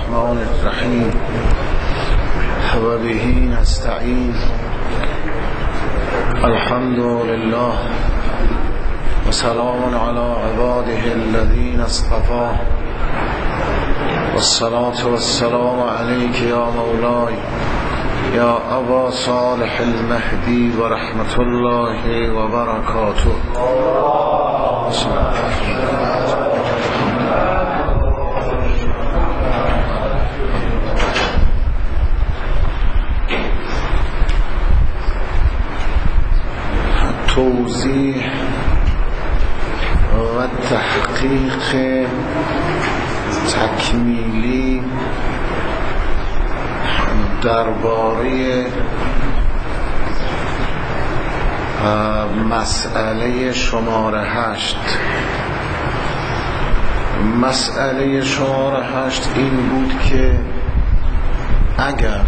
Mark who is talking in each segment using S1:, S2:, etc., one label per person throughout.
S1: الرحمن الرحیم و به نستعین. الحمد لله و سلام علی عباده الذین اصطفى والصلاة والسلام علیک یا مولای یا ابا صالح المهدی و رحمت الله و برکاته. توضیح و تحقیق تکمیلی درباره مسئله شماره 8. مسئله شماره 8 این بود که اگر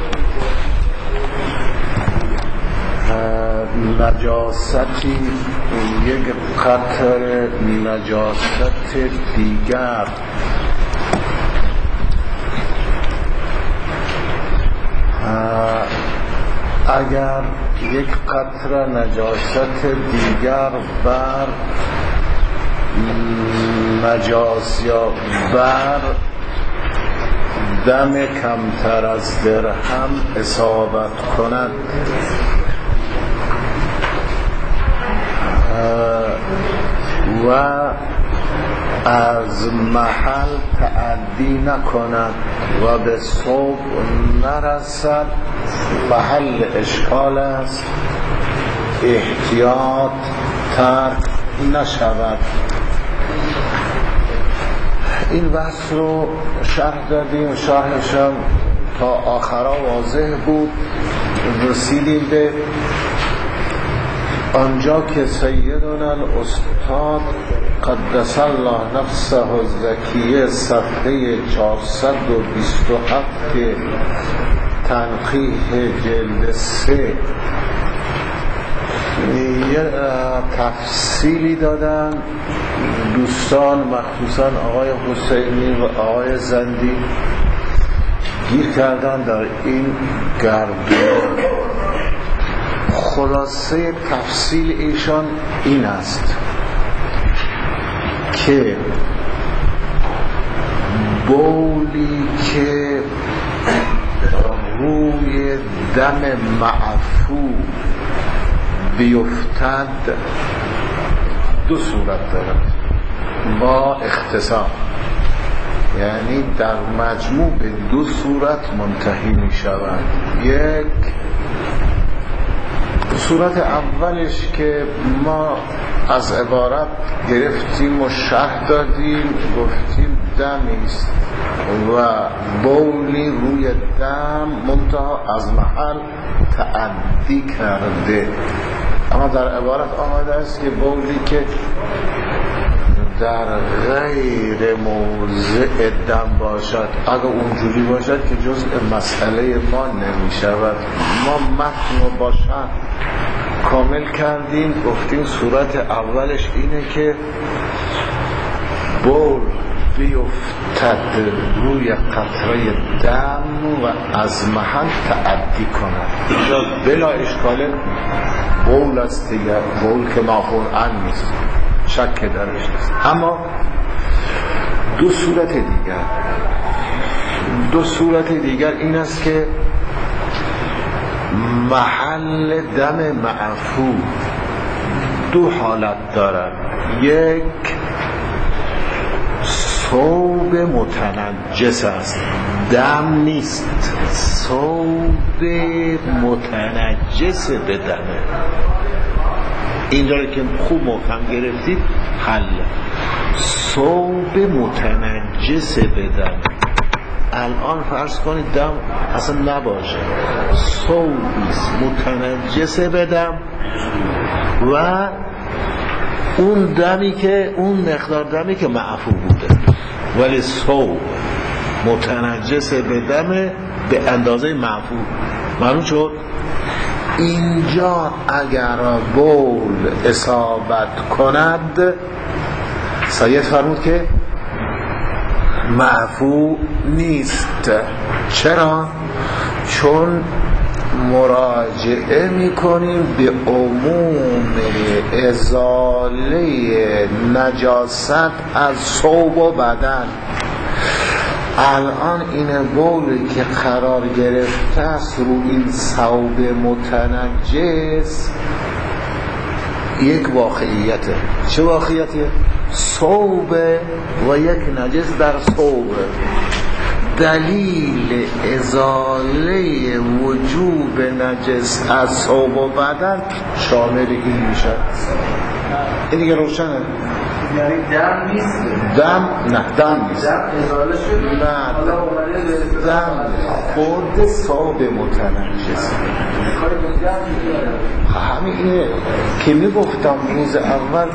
S1: نجاستی یک قطر نجاست دیگر اگر یک قطره نجاست دیگر بر نجاس یا بر دم کمتر از درهم اصابت کند و از محل تعدی نکند و به صوب نرسد، محل اشکال است، احتیاط ترک نشود. این بحث رو شرح دادیم، شرحشم تا آخرا واضح بود. رسیدیم به آنجا که سیدنا الاستاد قدس الله نفسه الزکیه صفحه 427 تنقیح جلد 3 یه تفصیلی دادن. دوستان مخصوصا آقای حسینی و آقای زندی گیر کردن در این گردون. خلاصه تفصیل ایشان این است که بولی که روی دم معفو بیفتد دو صورت دارد با اختصار، یعنی در مجموع به دو صورت منتهی می شود. یک صورت اولش که ما از عبارت گرفتیم و شرح دادیم، گفتیم دمیست و بولی روی دم منتها از محل تعدی کرده. اما در عبارت آمده است که بولی که در غیر موضع دم باشد، اگر اونجوری باشد که جزء مسئله ما نمی شود. ما متن و باشد کامل کردیم، گفتیم صورت اولش اینه که بول بیفتد روی قطره دم و از محل تعدی کند. اینجا بلا اشکال بول است دیگر، بول که مافعول عنه نیست، شک درش نیست. اما دو صورت دیگر این است که محل دم معفو دو حالت دارد. یک ثوب متنجس است، دم نیست، ثوب متنجس به دمه. این داره که خوب محکم گرفتید حل. ثوب متنجس به دمه. الان فرض کنید دم اصلا نباشه، ثوبیست متنجس به دم و اون دمی که اون مقدار دمی که معفو بوده، ولی ثوب متنجس به دم به اندازه معفو. معلوم شد؟ اینجا اگر بول اصابت کند، سید فرمود که معفو نیست. چرا؟ چون مراجعه میکنیم به عموم ازاله نجاست از ثوب و بدن. الان این بولی که قرار گرفته است رو این ثوب متنجس یک واقعیته. چه واقعیتیه؟ ثوب و یک نجس در ثوب. دلیل ازاله وجوب نجس از ثوب و بدن شامل این میشه. این دیگه روشنه.
S2: یعنی دم نیست.
S1: دم نه، دم نیست.
S2: دم ازاله شد.
S1: نه، دم خود ثوب متنجس. همین اینه که میگفتم روز اول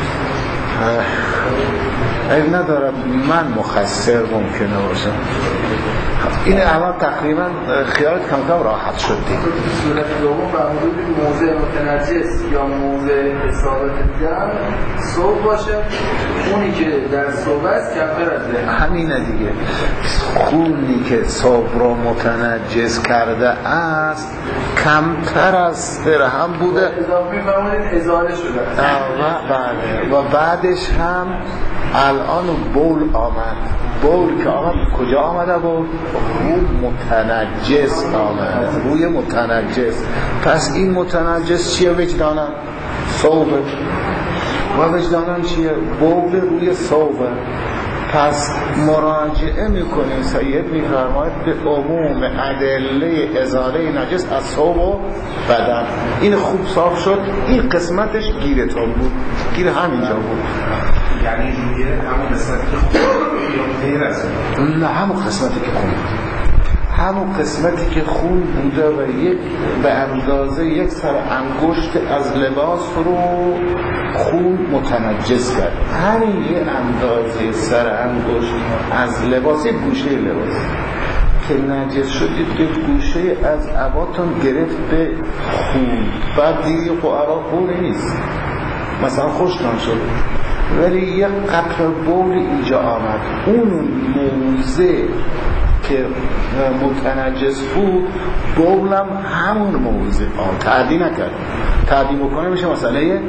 S1: این ندارم من مخسر ممکنه باشم. این اول تقریبا خیالت کم کم راحت شد دیگه.
S2: صورت دوم بر حدود موضع متنجس یا موضع اصابت دم ثوب باشه، اونی که در ثوب است کمتر از ده.
S1: همینه دیگه. خونی که ثوب را متنجس کرده است کمتر از درهم بوده.
S2: اضافه می‌فرمایید ازاله شده.
S1: و بعدش هم الان بول آمد. بول که آمد کجا آمده؟ بول روی متنجس آمد، روی متنجس. پس این متنجس چیه؟ وجدانم ثوبه. و وجدانم چیه؟ بول روی ثوبه. پس مراجعه میکنیم سید میفرماید به عموم ادله ازاله نجس از ثوب و بدن. این خوب صاف شد. این قسمتش گیرتون بود، گیر همینجا بود.
S3: یعنی روی همون قسمتی که خون غیر از
S1: نه، همون قسمتی که خون، همون قسمتی که خون بوده و یک به اندازه یک سر انگشت از لباس رو خون متنجس کرد. همین یه اندازه سر انگشت از لباس، یک گوشه لباس که نجس شدید که گوشه از عباتون گرفت به خون. بعد دیگه قعرا خون نیست، مثلا خوشتان شد، ولی یک قطره بول اینجا آمد. اون موضع که متنجس بود بولم همون موضع تعدی نکرد. تعدی بکنه میشه مسئله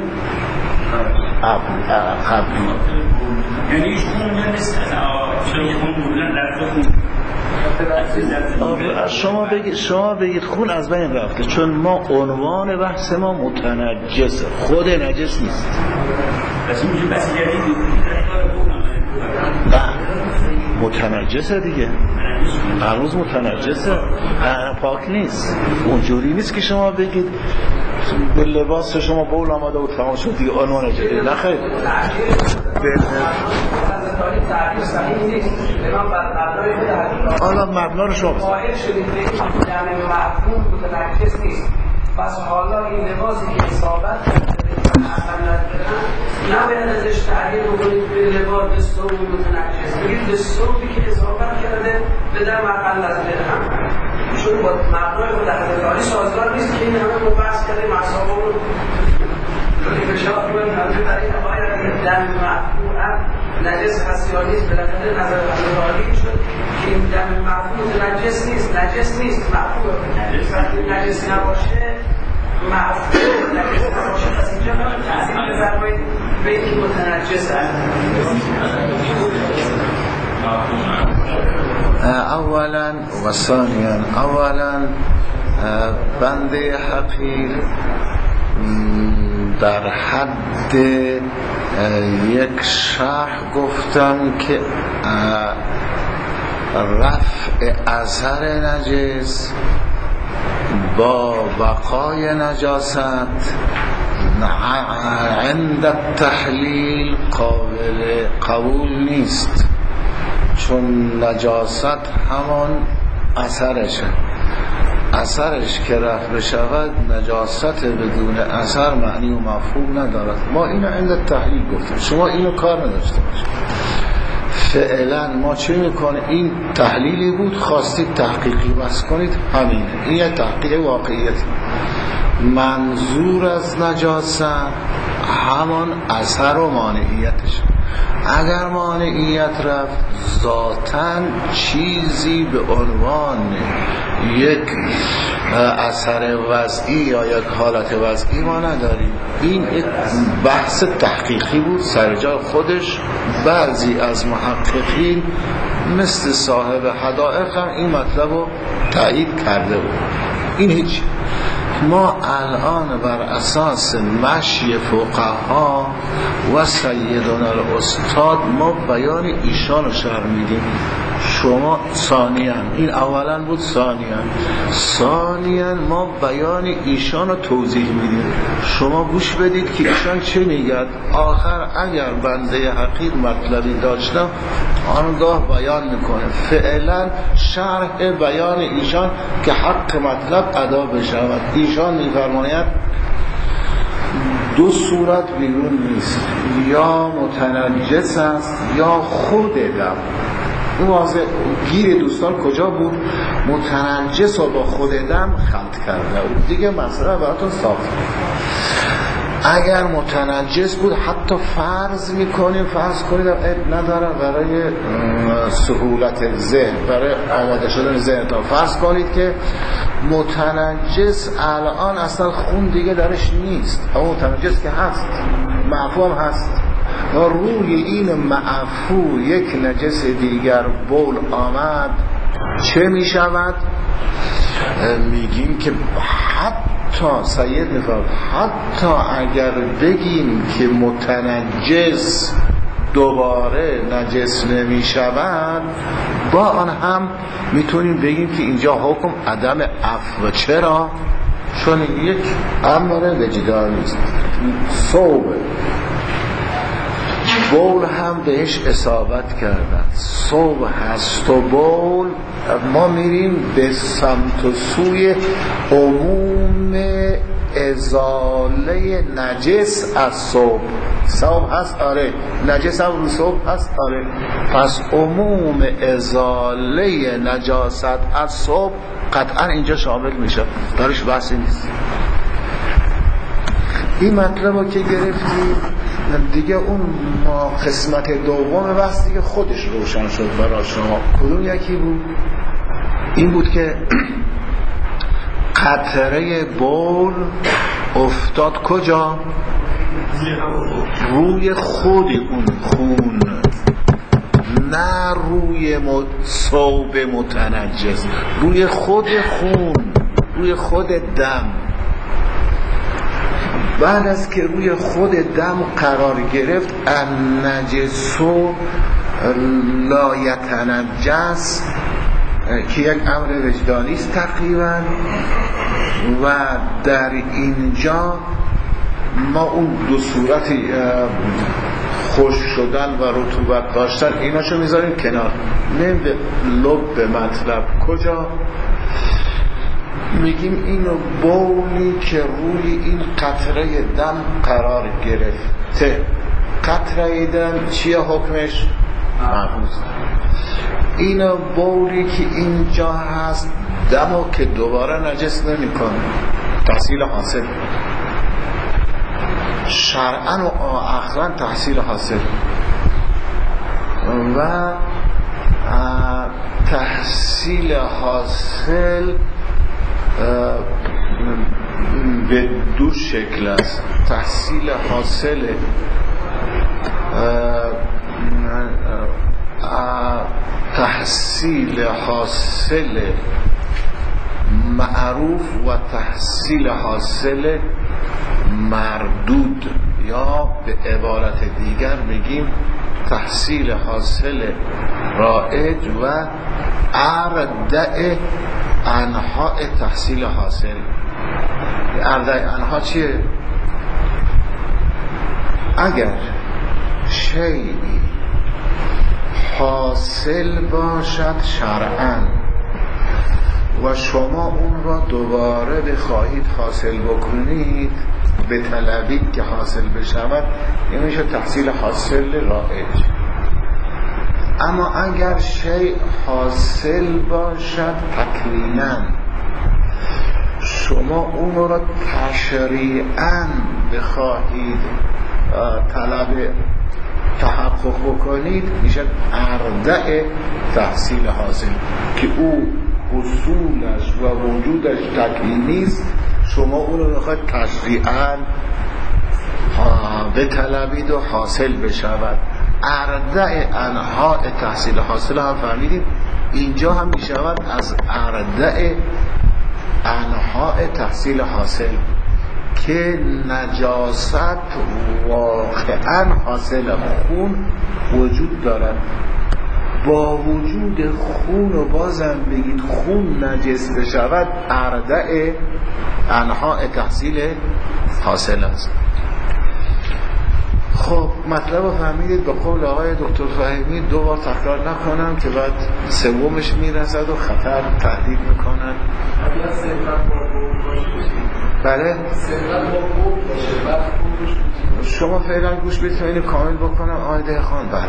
S1: قبلی.
S4: یعنی ایش خون نیست شما خون بودن رفته.
S1: شما بگید خون از بین رفته، چون ما عنوان بحث ما متنجسه، خود نجس نیست.
S4: پس میشه بس جدید
S1: متنجسه دیگه، هنوز متنجسه، پاک نیست. اونجوری نیست که شما بگید به لباس شما بول آمده و تمام شد دیگه عنوان جدید. نه خیر، حالا مبنا رو شما
S5: قائل شدید به این دم معفون متنجس نیست. پس حالا این لباسی که اصابت نباید ازش تعبیر بکنید به لباس به ثوب متنجس، بگید به ثوبی که اصابت کرده به دم اقل از درهم، چون با مبنای متحدثانی سازگار نیست که این همه مبحث کرده مصابه رو بشاف کنید. همچه در این باید دم معفون هم نجس هست یا نیست، بالاخره نظر حضرت شد که این دم معفون متنجس نیست، نجس نیست، معفون نجس نباشه، معفون نجس نباشه. پس اینجا تحصیل بفرمایید به این متنجس هست.
S1: اولا و ثانیا، اولا بنده حقیر در حد یک شرح گفتم که رفع اثر نجس با بقای نجاست عند التحلیل قابل قبول نیست، چون نجاست همان اثرشه. اثرش که رفع بشود، نجاست بدون اثر معنی و مفهوم ندارد. ما اینو عند تحلیل گفتیم، شما اینو کار نداشته باشید. فعلا ما چه میکنه؟ این تحلیلی بود، خواستید تحقیقی بس کنید، همینه. این یک تحقیق واقعیتی. منظور از نجاست همان اثر و مانعیتش. اگر مانعیت رفت ذاتاً چیزی به عنوان یک اثر وضعی یا یک حالت وضعی ما نداریم. این یک بحث تحقیقی بود سر جای خودش. بعضی از محققین مثل صاحب حدائق هم این مطلب رو تایید کرده بود. این هیچ. ما الان بر اساس مشی فقها و سیدنا الاستاد ما بیان ایشان رو شرح میدیم. شما ثانیاً این اولاً بود، ثانیاً ما بیان ایشان رو توضیح میدیم. شما گوش بدید که ایشان چه میگد. آخر اگر بنده حقیر مطلبی داشتم آنگاه بیان میکنه. فعلا شرح بیان ایشان که حق مطلب ادا بشود. ایشان میفرماید دو صورت بیرون نیست، یا متنجس است یا خود دم. اون واضح گیر دوستان کجا بود؟ متنجس و با خود دم خلط کرده بود. دیگه مسئله براتون صاف. اگر متنجس بود حتی فرض میکنیم، فرض کنید عیب نداره برای سهولت ذهن، برای آماده شدن ذهن، فرض کنید که متنجس الان اصلا خون دیگه درش نیست، اما متنجس که هست، معفو هم هست، و روی این معفو یک نجس دیگر بول آمد، چه می شود؟ میگیم که حتی سید میفرد حتی اگر بگیم که متنجس دوباره نجس نمی شود، با آن هم میتونیم بگیم که اینجا حکم عدم عفو. چرا؟ چون یک امر وجدانی است. صوب بول هم بهش اصابت کردن. صوب هست و بول ما میریم به سمت و سوی عموم ازاله نجس از صوب. صوب هست؟ آره. نجس هم رو صوب هست؟ آره. پس عموم ازاله نجاست از صوب قطعا اینجا شامل میشه، دارش بحثی نیست. این مطلب رو که گرفتیم دیگه اون قسمت دوم بحث دیگه خودش روشن شد برای شما. کدوم یکی بود؟ این بود که قطره بول افتاد کجا؟ روی خود اون خون، نه روی ثوب متنجس، روی خود خون، روی خود دم. بعد از که روی خود دم قرار گرفت، النجسو لا یتنجس که یک امر وجدانی است تقریبا، و در اینجا ما اون دو صورت خشک شدن و رطوبت داشتن ایناشو میذاریم کنار. نیم به لب به مطلب. کجا؟ میگیم اینو بولی که روی این قطره دم قرار گرفته. قطره دم چیه حکمش؟ محفوظ. اینو بولی که اینجا هست دمو که دوباره نجس نمی کنه، تحصیل حاصل شرعاً و عقلاً، تحصیل حاصل. و تحصیل حاصل به دو شکل است. تحصیل حاصل تحصیل حاصل معروف و تحصیل حاصل مردود، یا به عبارت دیگر میگیم تحصیل حاصل رائج و اردع انواع تحصیل حاصل. اردع انواع چیه؟ اگر شیئی حاصل باشد شرعاً و شما اون را دوباره بخواهید حاصل بکنید، به طلبید که حاصل بشود، این میشه تحصیل حاصل رائج. اما اگر شیء حاصل باشد تکویناً، شما اون را تشریعاً بخواهید طلب تحقق بکنید میشه اردع تحصیل حاصل که او اصولش و وجودش تکوین نیست، شما اون رو میخواید تشریعاً بطلبید و حاصل بشود. اردع انواع تحصیل حاصل هم فهمیدیم اینجا هم میشود از اردع انواع تحصیل حاصل که نجاست واقعا حاصل خون وجود دارد. با وجود خون و بازم بگید خون نجس بشود اردع انواع تحصیل حاصل است. خب مطلب رو فهمیدید. به قول آقای دکتر فهیمی 2 بار تکرار نکنم که بعد سومش میرسد و خطر تهدید میکنن. بله شما فعلا گوش بدید اینو کامل بکنم آیده خان. بعد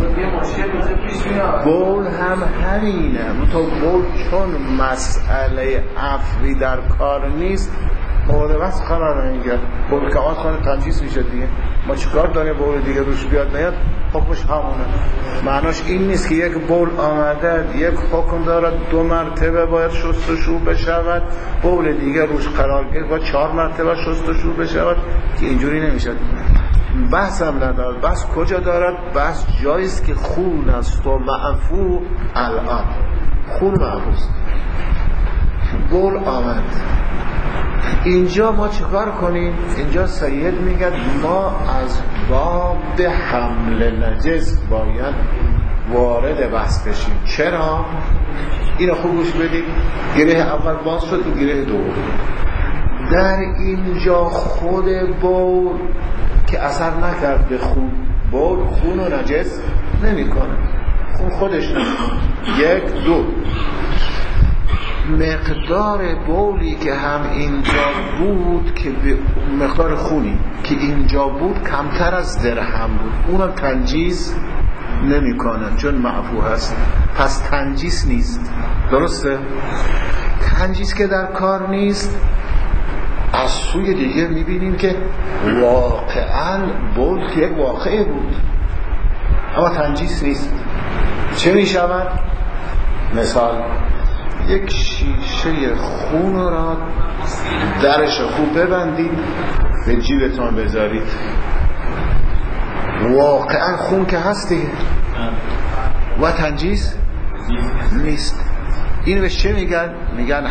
S1: بول هم همینه، تو بول چون مسئله عفوی در کار نیست مورد بس قرار نمیگرد. بول که آن خانه تنجیس میشه دیگه، ما چیکار داریم بول دیگه روش بیاد نیاد حکمش همونه. معناش این نیست که یک بول آمده یک حکم دارد 2 مرتبه باید شستشو بشود، بول دیگه روش قرار گرفت باید 4 مرتبه شستشو بشود، که اینجوری نمیشه. بحث هم ندارد. بحث کجا دارد؟ بحث جاییست که خون است و معفو. الان خون معفوست، بول آمد. اینجا ما چیکار کنیم؟ اینجا سید میگه ما از باب حمل نجس باید وارد بحث بشیم. چرا؟ اینو خوب گوش بدید. گره اول باز شد و گره دوم. در اینجا خود بول که اثر نکرد به خون، بول خون و نجس نمی کنه، خون خودش نمی. 1 2 مقدار بولی که هم اینجا بود که به مقدار خونی که اینجا بود کمتر از درهم بود، اونم تنجیس نمی کنن چون معفو هست، پس تنجیس نیست. درسته؟ تنجیس که در کار نیست، از سوی دیگه میبینیم که واقعا بول که یک واقعه بود اما تنجیس نیست. چه میشود؟ مثال یک شیشه خون را درش خوب ببندید به جیبتون بذارید، واقعا خون که هست دیگه و تنجیس نیست. این به چه میگن؟ میگن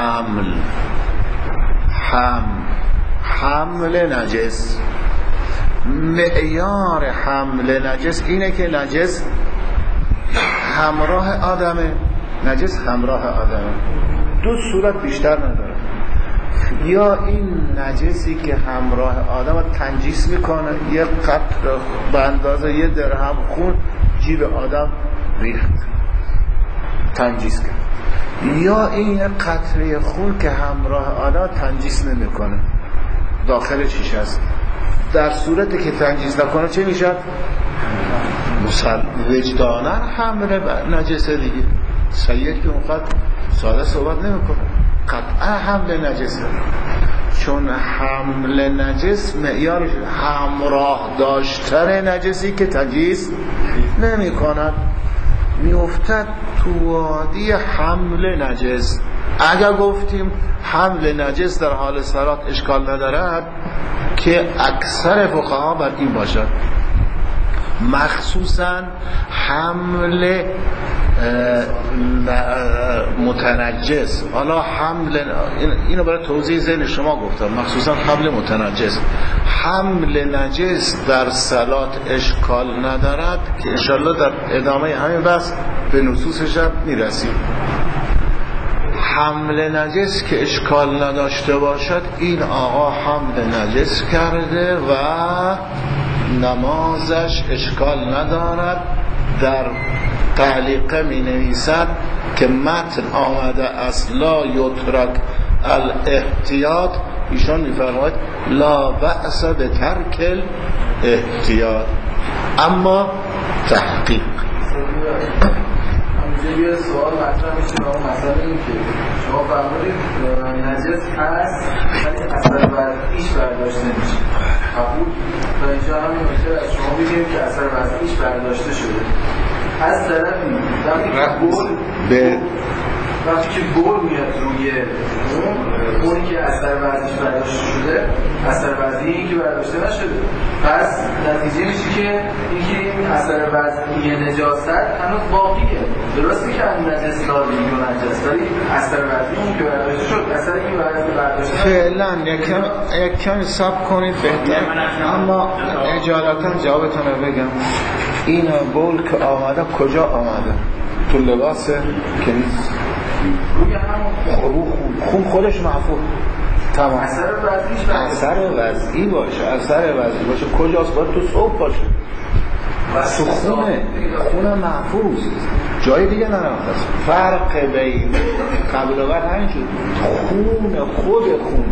S1: حمل نجس. معیار حمل نجس اینه که نجس همراه آدمه، نجس همراه آدمه. 2 صورت بیشتر نداره. یا این نجسی که همراه آدم تنجیس میکنه، یک قطره به اندازه 1 درهم خون جیب آدم ریخت تنجیس کرد، یا این یک قطره خون که همراه آدم تنجیس نمیکنه داخل شیشه است. در صورتی که تنجیس نکنه چه میشه؟ وجدانا حمل نجسه دیگه. سید که اونقدر ساده صحبت نمیکنه، قطعا حمل نجسه، چون حمل نجس معیارش همراه داشتن نجسی که تنجیس نمی کند، میافتد تو وادی حمل نجس. اگر گفتیم حمل نجس در حال صلات اشکال ندارد که اکثر فقها بر این باشد، مخصوصا حمل متنجس. حالا حمل اینو برای توضیح ذهن شما گفتم، مخصوصا حمل متنجس. حمل نجس در صلات اشکال ندارد که انشالله در ادامه همین بحث به نصوصش هم میرسیم. حمل نجس که اشکال نداشته باشد، این آقا حمل نجس کرده و نمازش اشکال ندارد. در تعلیقه می نویسد که متن آمده است لا یترک الاحتیاط، ایشان می فرماید لا بأس به ترک الاحتیاط، اما تحقیق.
S2: همونجا یه سوال مطرح میشه به اون مثلا این که شما فرمودید نجس هست ولی اثر وضعیش برداشته نمیشه. قبول تا اینجا هم نمیشه از شما بگیم که اثر وضعیش برداشته شده. از طرفی وقتی که بول میاد روی اونی که اثر وضعیش برداشته شده، اثر وضعی این که برداشته نشده، پس نتیجه میشه که این اثر وضعی نجاست هنوز باقیه. درسته که نجس لازمی و نجس، ولی اثر وضعی اون که برداشته شد، اثر این برداشته
S1: فعلا یک کمی صبر کنید بهتر. اما اجالتا جوابتون رو بگم، این بول که آمده کجا آمده؟ تو لباسه که نیست، خون خودش محفوظ. تمام. اثر وضعی باشه کجاست؟ باید تو صبح باشه، تو خونه محفوظ، جای دیگه نرفته. فرق بین قبل و بعد همینجور، خود خونه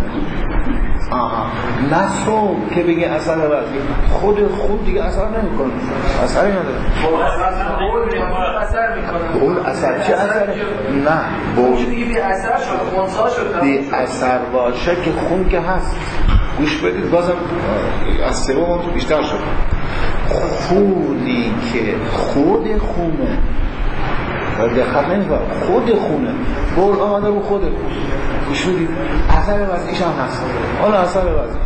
S1: نه صبح که بگه اثر وضعی، خود دیگه اثر نمیکنه، اثری نداره. بول اثر چه اثره؟ نه بول
S2: بی اثر شد، خونسا شد.
S1: بی اثر باشه که خون که هست. گوش بدید بازم از سوم بیشتر شد. خونی که خود خونه دقت نمی‌کنه، خود خونه بول آمده رو خود خونه. گوش بدید اثر وضعیش هم هست. حالا اثر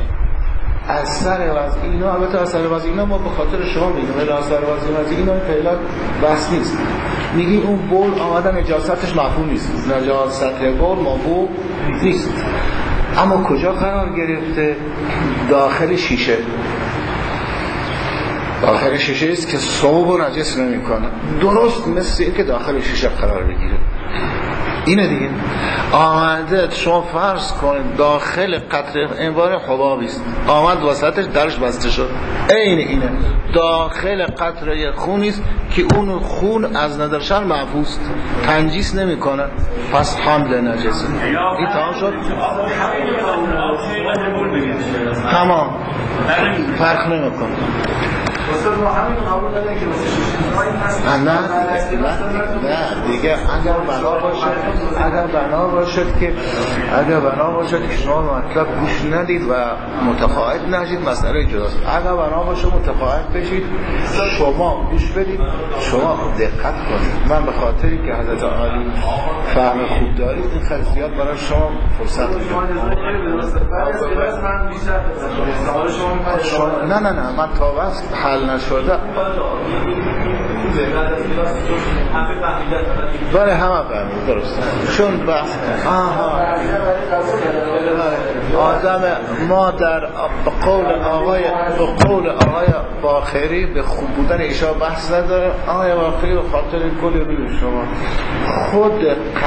S1: وضعی اینا، البته اثر وضعی اینا ما به خاطر شما میگیم، ولی اثر وضعی اینا فعلا بحث نیست. میگی اون بول آمده نجاستش مفهوم نیست، نجاست بول مفهوم نیست. اما کجا قرار گرفته؟ داخل شیشه است که ثوب و نجس نمی کنه، درست مثل این که داخل شیشه قرار بگیره. اینه دیگه. آمده شما فرض کنید داخل قطره انبار حبابی است، آمد وسطش درش بسته شد، اینه داخل قطره خونی است که اون خون از نظر شرع محفوظ تنجیس نمی کنه، پس حمل نجس. این تمام شد. تمام، فرق نمی کنه.
S2: استاد ما همین قبول داریم که
S1: نه دیگه اگر بنا باشد که شما مطلب گوش ندید و متقاعد نشید، مسئله جداست. اگر بنا باشه متقاعد بشید، شما گوش بدید، شما دقت کنید. من به خاطری که حضرت عالی فهم خوب دارید این خیلی زیاد برای شما فرصت میدم. نه من تا وقت حل نشده بله همه فهمید، درست. چون بحث آدم ما در قول آقای باقری به خوب بودن ایشا بحث نداره. آقای باقری به خاطر گل روی شما خود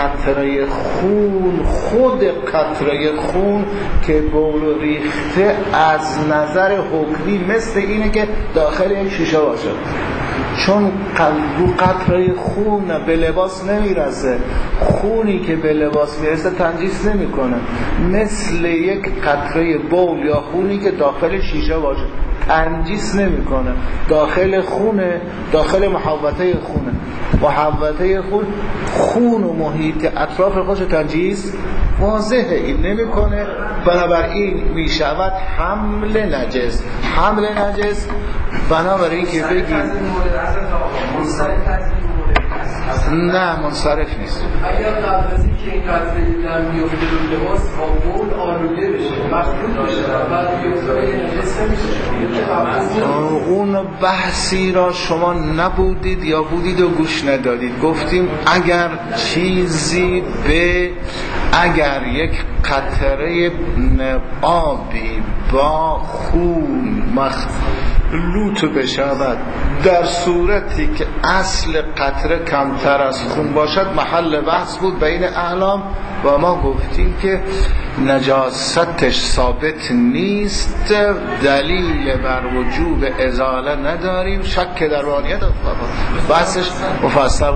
S1: قطره خون که بول ریخته از نظر حکمی مثل اینه که داخل یک شیشه باشه، چون رو قطره خون به لباس نمیرسه، خونی که به لباس میرسه تنجیس نمیکنه، مثل یک قطره بول یا خونی که داخل شیشه باشه تنجیس نمیکنه، داخل خونه، داخل محوطه خون و محیط اطراف خودش تنجیس واضحه این نمیکنه. بنابراین میشود حمل نجس. بنابراین که بگیم نه منصرف نیست.
S2: اگر قبل از اینکه این قطره در میفته رو لباس آمول آلوده بشه مخلوط بشه بعد بیفته نجس نمیشه،
S1: اون بحثی را شما نبودید یا بودید و گوش ندادید. گفتیم اگر یک قطره آبی با خون مخلوط بشود در صورتی که اصل قطره کمتر از خون باشد، محل بحث بود بین اعلام و ما گفتیم که نجاستش ثابت نیست، دلیل بر وجوب ازاله نداریم، شک در وانیت بحثش مفصل.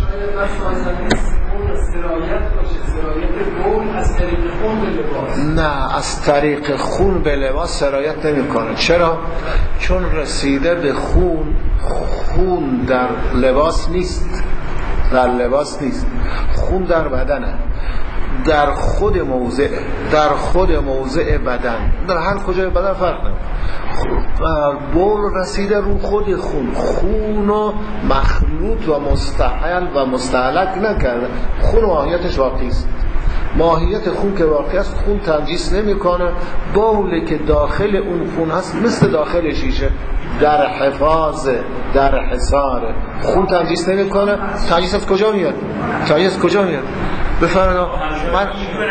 S1: نه از طریق خون به لباس سرایت نمی کنه. چرا؟ چون رسیده به خون در لباس نیست. خون در بدنه، در خود موضع بدن، در هر کجای بدن فرق نمیکنه. بول رسیده رو خود خون و مخلوط و مستحل و مستهلک نکرده. خون ماهیتش واقعی است. ماهیت خون که واقعی است، خون تنجیس نمیکنه. بولی که داخل اون خون هست مثل داخل شیشه، در حفاظ، در حصار، خون تنجیس نمیکنه. تنجیس از کجا میاد؟ بفرمایید. من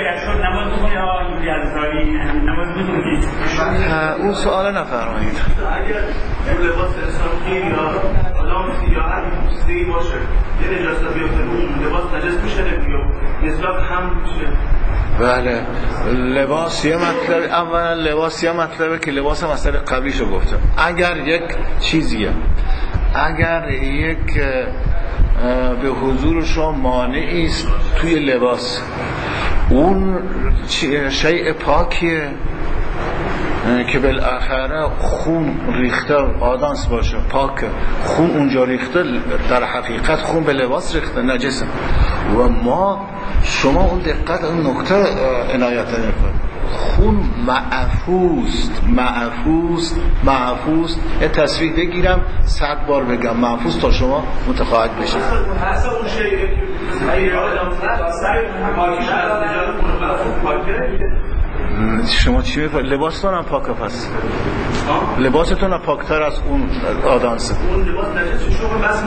S1: اون سوال نفرمایید.
S3: اگر لباس اسلامی یا آدم یا هر چیزی باشه یه نجاست بیفته اون لباس نجس میشه یا نسبت هم میشه؟
S1: بله، لباس یه مطلب. اولا لباس یه مطلبه که لباس مسئله قبلیشو گفتم. اگر یک چیزیه، اگر یک به حضور شما مانعی است توی لباس، اون شیء پاکیه که بالاخره خون ریخته آدانس باشه، پاک خون اونجا ریخته، در حقیقت خون به لباس ریخته، نجسه. و شما اون دقت اون نکته عنایت نمی‌کنید. خون معفوست. یه تصریح بگیرم 100 بار بگم معفوست تا شما متقاعد بشید.
S3: اصلا اون شیء اگه آدم
S1: شما چی می‌فهمید؟ لباستون هم پاکه، پس لباستون هم پاکتر از اون آدانسه.
S3: اون لباس نجس شما بس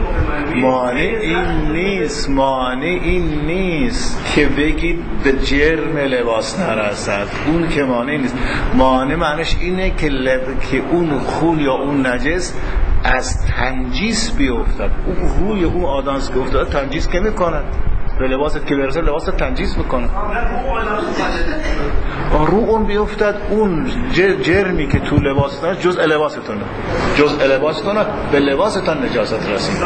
S1: مانع این نیست که بگید به جرم لباس نرسد. اون که مانع نیست. مانع معنیش اینه که اون خون یا اون نجس از تنجیس بیفتد. اون روی اون آدانس که افتاد تنجیس که میکند، به لباست که برسه لباست تنجیس میکنه. رو اون بیفتد، اون جرمی که تو لباس داره جزء لباستونه، به لباستان نجاست رسید.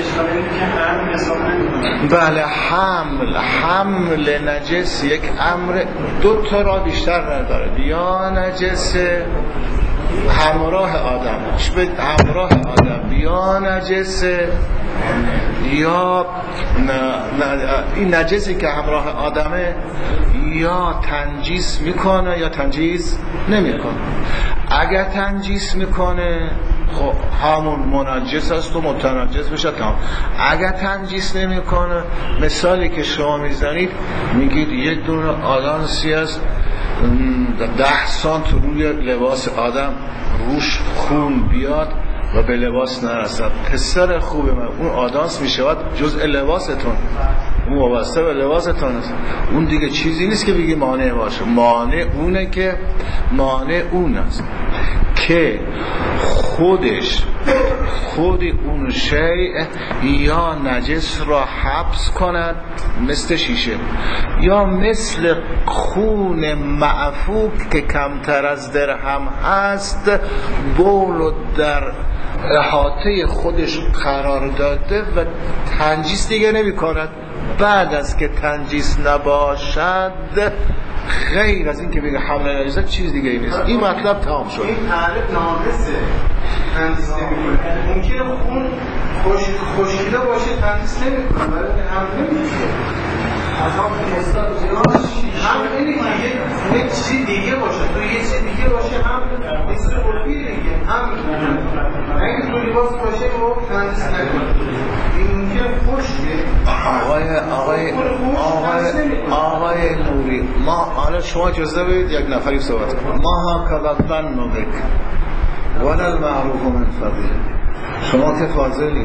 S1: بله، حمل نجس یک امر دو تا را بیشتر نداره. یا نجس همراه آدم، یا نجس، یا این نجسی که همراه آدمه یا تنجیس میکنه یا تنجیس نمیکنه. اگر تنجیس میکنه خب همون منجس است و متنجس بشه تمام. اگر تنجیس نمیکنه، مثالی که شما میزنید میگید یک دونه آدانسی است 10 سانت روی لباس آدم، روش خون بیاد و به لباس نرسد. پسر خوب من، اون آدانس میشود جزء لباستون، اون وابسته به لباستون است. اون دیگه چیزی نیست که بگی مانع باشه. مانع اون است که خود اون شیء یا نجس را حبس کند، مثل شیشه، یا مثل خون معفوک که کمتر از درهم هست، بول در احاطه خودش قرار داده و تنجیس دیگه نمی کند. بعد از که تنجیس نباشد، غیر از این که بگه حمل نجاست چیز دیگه نیست. این مطلب تمام شد.
S3: این تعریف ناقصه. تنجیس نمی‌کنه. ممکنه خون خشکیده باشه تنجیس نمی‌کنه، ولی هم نمیشه. هم یک چیز دیگه باشه، تو یه چیز دیگه باشه، هم مثل قلبی دیگه، هم اگه تو لباس باشه و تنجیس نکنه، این ممکنه خشکه.
S1: آقای نوری، ما حالا شما اجازه بدید یک نفری صحبت کنم. ما ها کبقن نبک ولی المعروف من فضله. شما که فاضلید،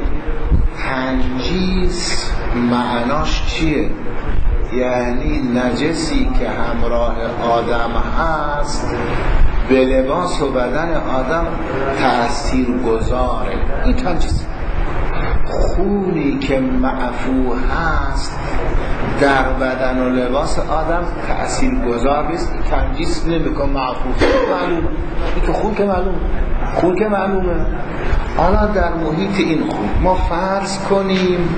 S1: تنجیس معناش چیه؟ یعنی نجسی که همراه آدم هست به لباس و بدن آدم تأثیر گذاره. این تنجیس. خونی که معفو هست در بدن و لباس آدم تأثیر گذار نیست، تنجیس نمیکنه. معفو معلومه، این که خون که معلومه. حالا در محیط این خون ما فرض کنیم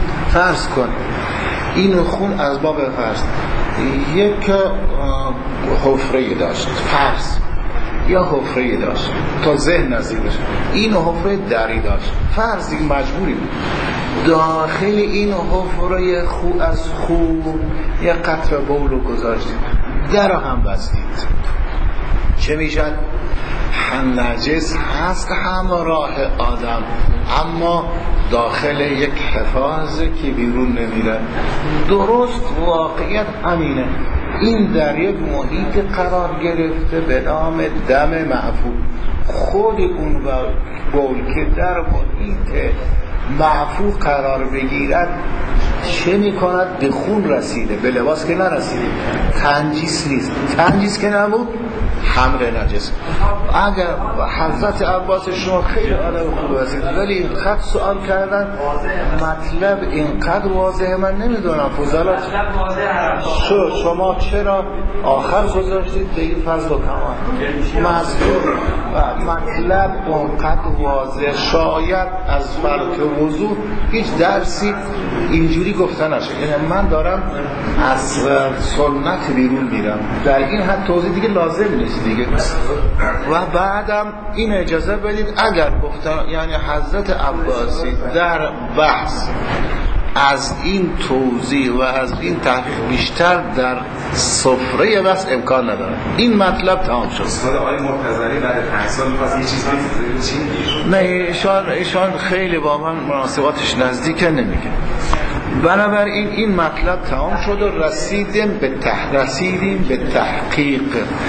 S1: این خون از باب فرض یک حفره داشت، فرض یا حفره داشت تا ذهن نزدیک بشه، این حفره دری داشت، فرض دیگه مجبوریم داخل این حفره خو از خون یه قطره بولو گذاشتید، در هم بستید، چه میشد؟ هم نجس هست همراه آدم، اما داخل یک حفاظه که بیرون نمیره. درست واقعیت همینه. این در یک محیط قرار گرفته به نام دم معفو. خود اون بول که در محیط معفو قرار بگیرد چه میکند؟ به خون رسیده، به لباس که نرسیده، تنجیس نیست. تنجیس که نبود حمل نجس. اگر حضرت عباس شما خیلی آدم خوب هستید ولی اینقدر سوال کردن، مطلب اینقدر واضحه من نمیدونم فضلات شما چرا آخر گذاشتید به این فضل و کمال مذکور مطلب اونقدر واضح، شاید از فرق وضوح هیچ درسی اینجوری گفته نشه. یعنی من دارم از سنت بیرون میرم، در این حد توضیح دیگه لازم نیست دیگه. و بعدم این اجازه بدید اگر گفتم یعنی حضرت عباسی در بحث از این توضیح و از این تحقیق بیشتر در سفره بحث امکان نداره. این مطلب تمام شد.
S6: آقای مرتضوی بعد 5 سال می‌خواست یه چیزی بگه،
S1: نه ایشان خیلی با من مناسباتش نزدیکه نمیگه. بنابراین این مطلب تمام شد و رسیدیم به تحقیق.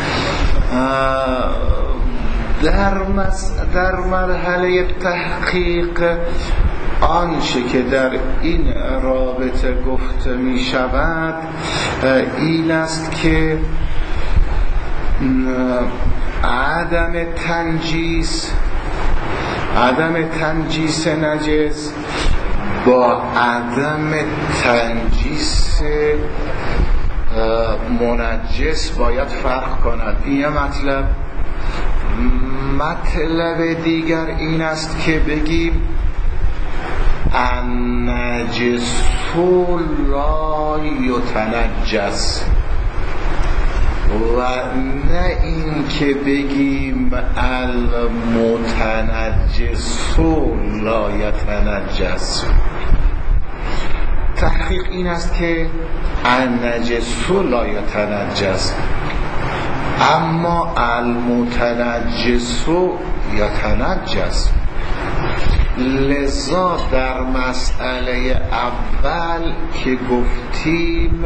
S1: در مرحله تحقیق آنچه که در این رابطه گفته می شود این است که عدم تنجیس نجس با عدم تنجیس منجس باید فرق کند. این مطلب دیگر این است که بگیم النجس لا یتنجس و نه این که بگیم المتنجس لا یتنجس. تحقیق این است که النجس لا یتنجس، اما المتنجس یتنجس. لذا در مسئله اول که گفتیم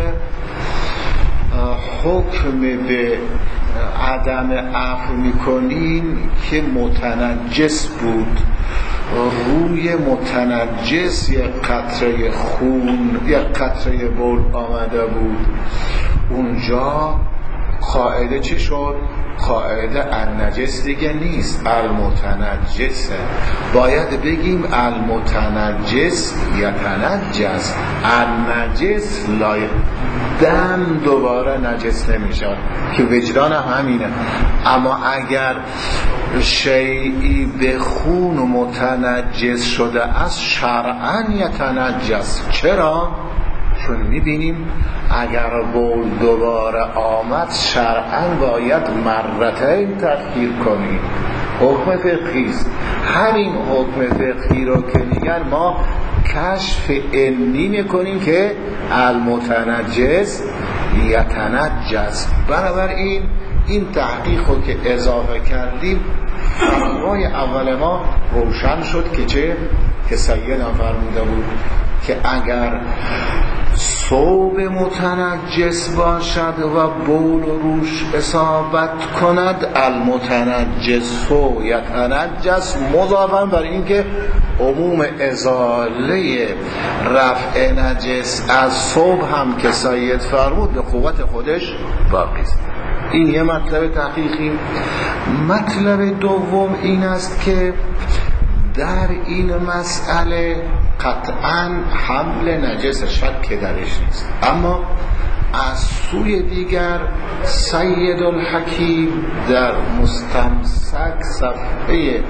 S1: حکم به عدم عفو میکنیم که متنجس بود، روی متنجس یک قطره خون یک قطره بول آمده بود، اونجا قاعده چی شد؟ قاعده النجس دیگه نیست، المتنجسه. باید بگیم المتنجس یتنجس، النجس لایق. دم دوباره نجس نمیشه که وجدان همینه. اما اگر شیئی به خون متنجس شده از شرعاً یتنجس. چرا؟ چون میبینیم اگر بول دوباره آمد شرعاً باید مرتين تأخیر کنیم. حکم فقهی است. همین حکم فقهی رو که میگن ما کشف علمی میکنیم که المتنجس یتنجس. بنابراین این تحقیق رو که اضافه کردیم فتوای اول ما روشن شد که چه؟ که سیدم فرموده بود که اگر ثوب متنجس باشد و بول روش اصابت کند المتنجس یتنجس، مضافاً بر این که عموم ازاله رفع نجس از ثوب هم که سید فرمود به قوت خودش باقی است. این یه مطلب تحقیقی. مطلب دوم این است که در این مسئله قطعاً حمل نجس شک درش نیست، اما از سوی دیگر سید الحکیم در مستمسک صفحه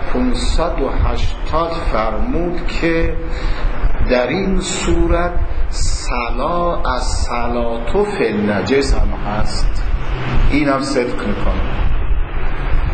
S1: 580 فرمود که در این صورت از صلاتو فی النجس هم هست. این هم صدق میکنه.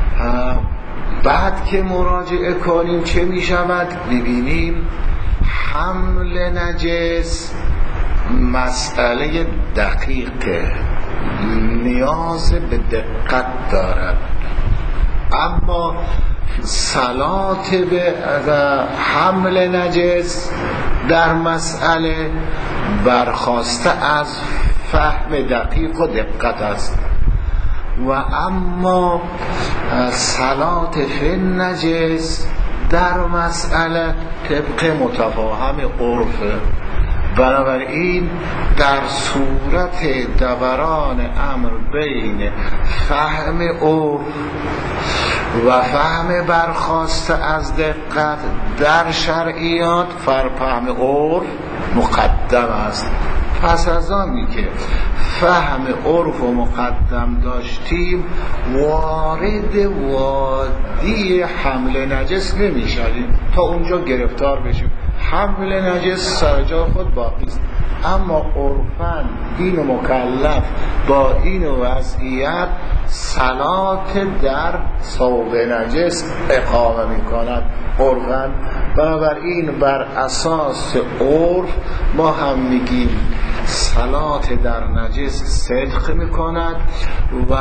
S1: بعد که مراجعه کنیم چه می شود؟ ببینیم حمل نجس مسئله دقیقه، نیاز به دقت دارد، اما صلات به حمل نجس در مسئله برخواسته از فهم دقیق و دقت است و اما صلات فی نجس در مسئله طبق متفاهم عرفه. بنابراین در صورت دوران امر بین فهم عرف و فهم برخاسته از دقت در شرعیات فهم عرف مقدم است. پس از آنی که فهم عرف و مقدم داشتیم وارد وادی حمل نجس نمیشویم تا اونجا گرفتار بشیم. حمل نجس سر جای خود باقی است، اما عرفاً این مکلف با این وضعیت صلات در ثوب نجس اقامه می کند عرفاً. بنابراین بر اساس عرف ما هم میگیم صلات در نجس صدق می کند و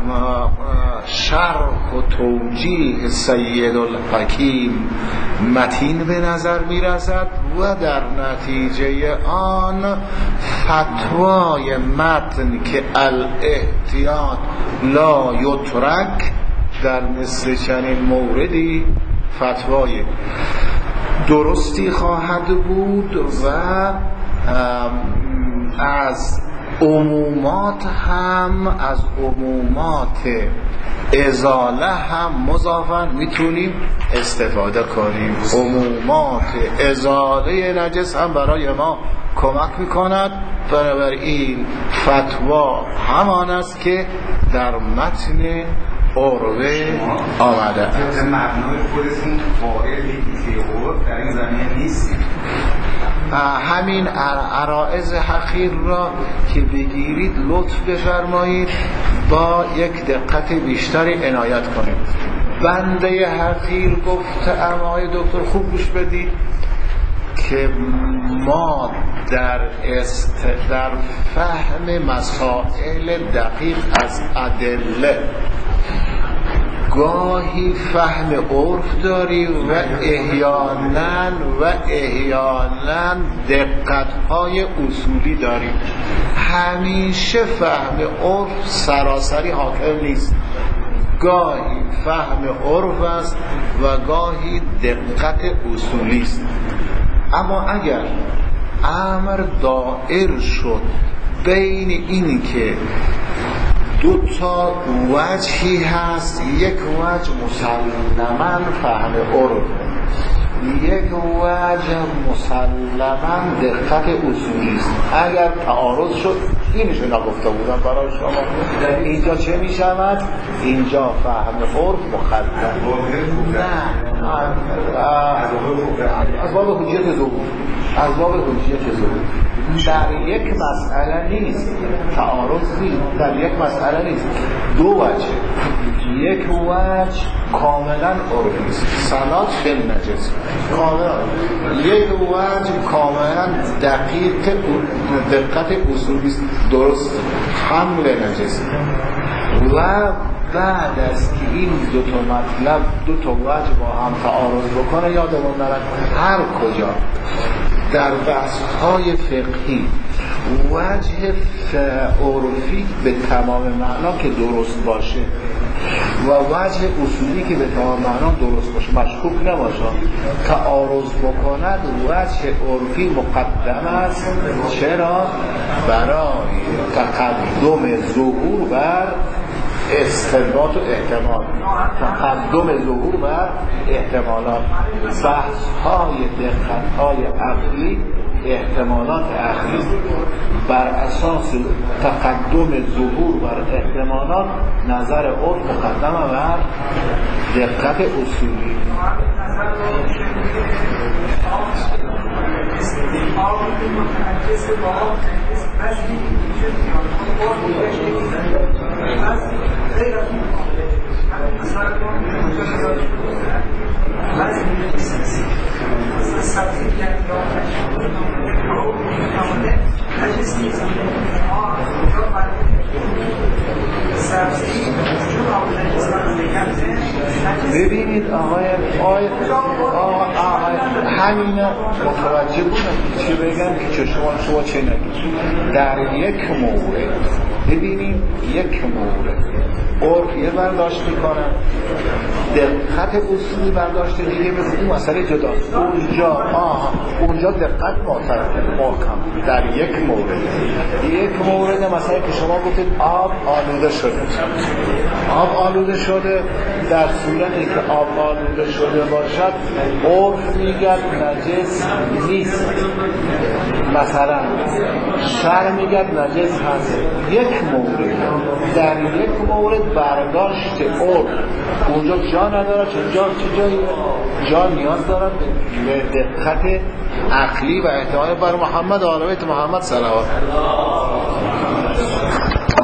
S1: شرح و توجیه سید الحکیم متین به نظر می رسد و در نتیجه آن فتوای متن که الاحتیاط لا یترک در مثل چنین موردی فتوای درستی خواهد بود و از عمومات ازاله هم مضافاً میتونیم استفاده کنیم. عمومات ازاله نجس هم برای ما کمک میکند. بنابراین فتوا همان است که در متن عروه آمده است.
S6: مبنای خودتون قائلی که عرف در این زمینه نیست.
S1: همین عرائض حقیر را که بگیرید لطف بفرمایید با یک دقت بیشتری عنایت کنید. بنده حقیر گفته آقای دکتر خوب گوش بدید که ما در فهم مسائل دقیق از ادله گاهی فهم عرف داری و احیانا دقت‌های اصولی داریم. همیشه فهم عرف سراسری حاکم نیست، گاهی فهم عرف است و گاهی دقت اصولی است. اما اگر امر دائر شد بین این که دو تا وجهی هست، یک وجه مسلماً فهم عرف، یک وجه مسلماً دقت اصولی است، اگر تعارض شد اینشو نگفته بودم برای شما، اینجا چه می شود؟ اینجا فهم عرف مقدم نه از باب حجیت ظهور، در یک مسئله نیست، تعارض نیست، در یک مسئله نیست، دو وجه، یک وجه کاملا عرفی است، صلات فی نجس کاملا، یک وجه کاملا دقت اصولی است، درست حمل نجس. و بعد از که این دو تا مطلب دو تا وجه با هم تعارض بکنه، یادمون نره هر کجا در بحث‌های فقهی وجه عرفی به تمام معنا که درست باشه و وجه اصولی که به تمام معنا درست باشه، مشکوک نباشه، تعارض بکند، وجه عرفی مقدم است. چرا؟ برای تقدم ظهور بر استنباط و احتمال، تقدم ظهور بر احتمالات، بحث‌های دقت‌های عقلی، احتمالات عقلی بر اساس تقدم ظهور بر احتمالات، نظر عرف مقدم بر دقت اصولی. ببینید آقای همین متوجه بودم چه بگم که شما چه نگید. در یک مورد ببینید، یک مورد عرف یه برداشت میکنن، دقت اصولی برداشت دیگه، به اون مسئله جداست. اونجا دقت محکم در یک مورد مثلا که شما گفتید آب آلوده شده در صورتی که آب آلوده شده باشد عرف میگه نجس نیست، مثلا شرع میگه نجس هست. یک مورد، در یک مورد برداشت عرف اونجا جا نداره، چون جا نیاز دارد به دقت عقلی و اعتماد بر محمد و آل بیت محمد صلوات الله.